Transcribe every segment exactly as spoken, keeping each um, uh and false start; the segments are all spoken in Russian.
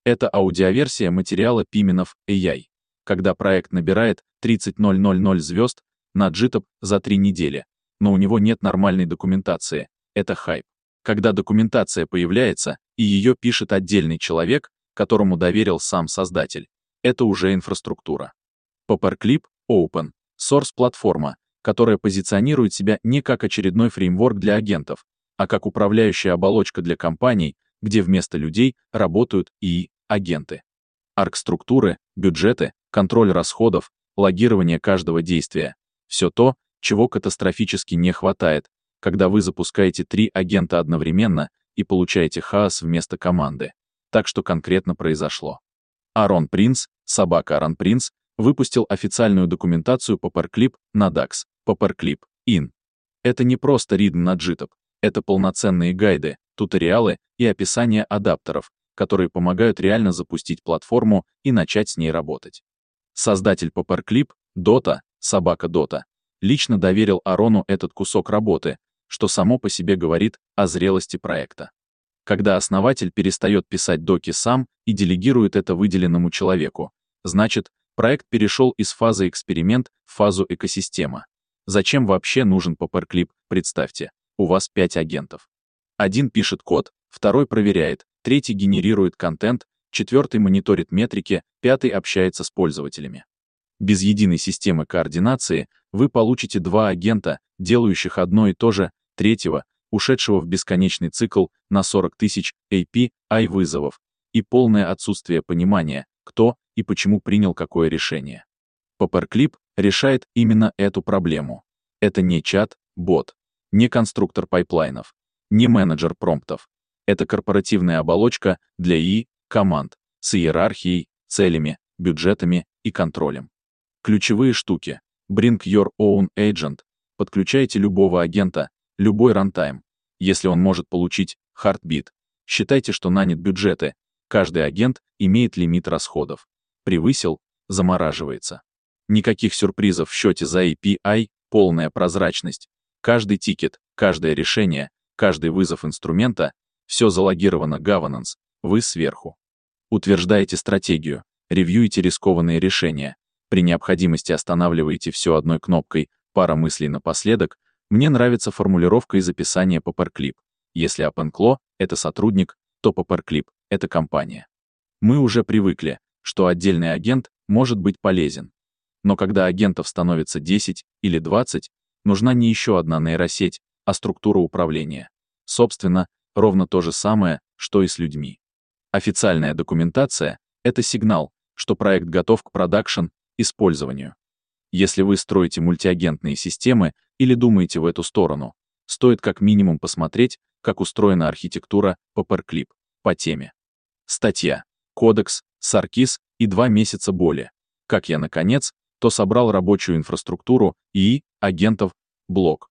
Это аудиоверсия материала Pimenov эй ай, когда проект набирает тридцать тысяч звезд на джитоп за три недели, но у него нет нормальной документации. Это хайп. Когда документация появляется, и ее пишет отдельный человек, которому доверил сам создатель, это уже инфраструктура. Paperclip — Open Source платформа, которая позиционирует себя не как очередной фреймворк для агентов, а как управляющая оболочка для компаний, где вместо людей работают и агенты. Арк-структуры, бюджеты, контроль расходов, логирование каждого действия — все то, чего катастрофически не хватает, когда вы запускаете три агента одновременно и получаете хаос вместо команды. Так что конкретно произошло. Aaron Prince, собака Aaron Prince, выпустил официальную документацию Paperclip на дакс, Paperclip ин. Это не просто ридм на джитоп, это полноценные гайды, туториалы и описание адаптеров, которые помогают реально запустить платформу и начать с ней работать. Создатель Paperclip, Дота, собака Дота, лично доверил Арону этот кусок работы, что само по себе говорит о зрелости проекта. Когда основатель перестает писать доки сам и делегирует это выделенному человеку, значит, проект перешел из фазы эксперимент в фазу экосистема. Зачем вообще нужен Paperclip? Представьте, у вас пять агентов. Один пишет код, второй проверяет, третий генерирует контент, четвертый мониторит метрики, пятый общается с пользователями. Без единой системы координации вы получите два агента, делающих одно и то же, третьего, ушедшего в бесконечный цикл на сорок тысяч эй пи ай-вызовов, и полное отсутствие понимания, кто и почему принял какое решение. Paperclip решает именно эту проблему. Это не чат-бот, не конструктор пайплайнов, не менеджер промптов. Это корпоративная оболочка для и ай команд с иерархией, целями, бюджетами и контролем. Ключевые штуки. Bring your own agent. Подключайте любого агента, любой рантайм. Если он может получить heartbeat, считайте, что нанят бюджеты. Каждый агент имеет лимит расходов. Превысил — замораживается. Никаких сюрпризов в счете за эй пи ай, полная прозрачность. Каждый тикет, каждое решение, каждый вызов инструмента — все залогировано governance, вы сверху. Утверждаете стратегию, ревьюете рискованные решения. При необходимости останавливаете все одной кнопкой. Пара мыслей напоследок. Мне нравится формулировка из описания Paperclip. Если OpenClaw — это сотрудник, то Paperclip — это компания. Мы уже привыкли, что отдельный агент может быть полезен. Но когда агентов становится десять или двадцать, нужна не еще одна нейросеть, а структура управления. Собственно, ровно то же самое, что и с людьми. Официальная документация — это сигнал, что проект готов к продакшн, использованию. Если вы строите мультиагентные системы или думаете в эту сторону, стоит как минимум посмотреть, как устроена архитектура Paperclip по теме. Статья, кодекс, Саркис и два месяца боли. Как я, наконец, то собрал рабочую инфраструктуру и ай агентов, блок.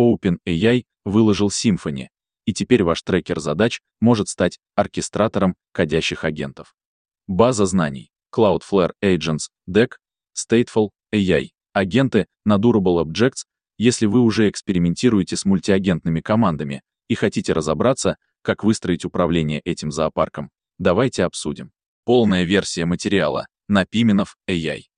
OpenAI выложил Symfony, и теперь ваш трекер задач может стать оркестратором кодящих агентов. База знаний, Cloudflare Agents, дек, Stateful эй ай, агенты на Durable Objects. Если вы уже экспериментируете с мультиагентными командами и хотите разобраться, как выстроить управление этим зоопарком, давайте обсудим. Полная версия материала на Pimenov эй ай.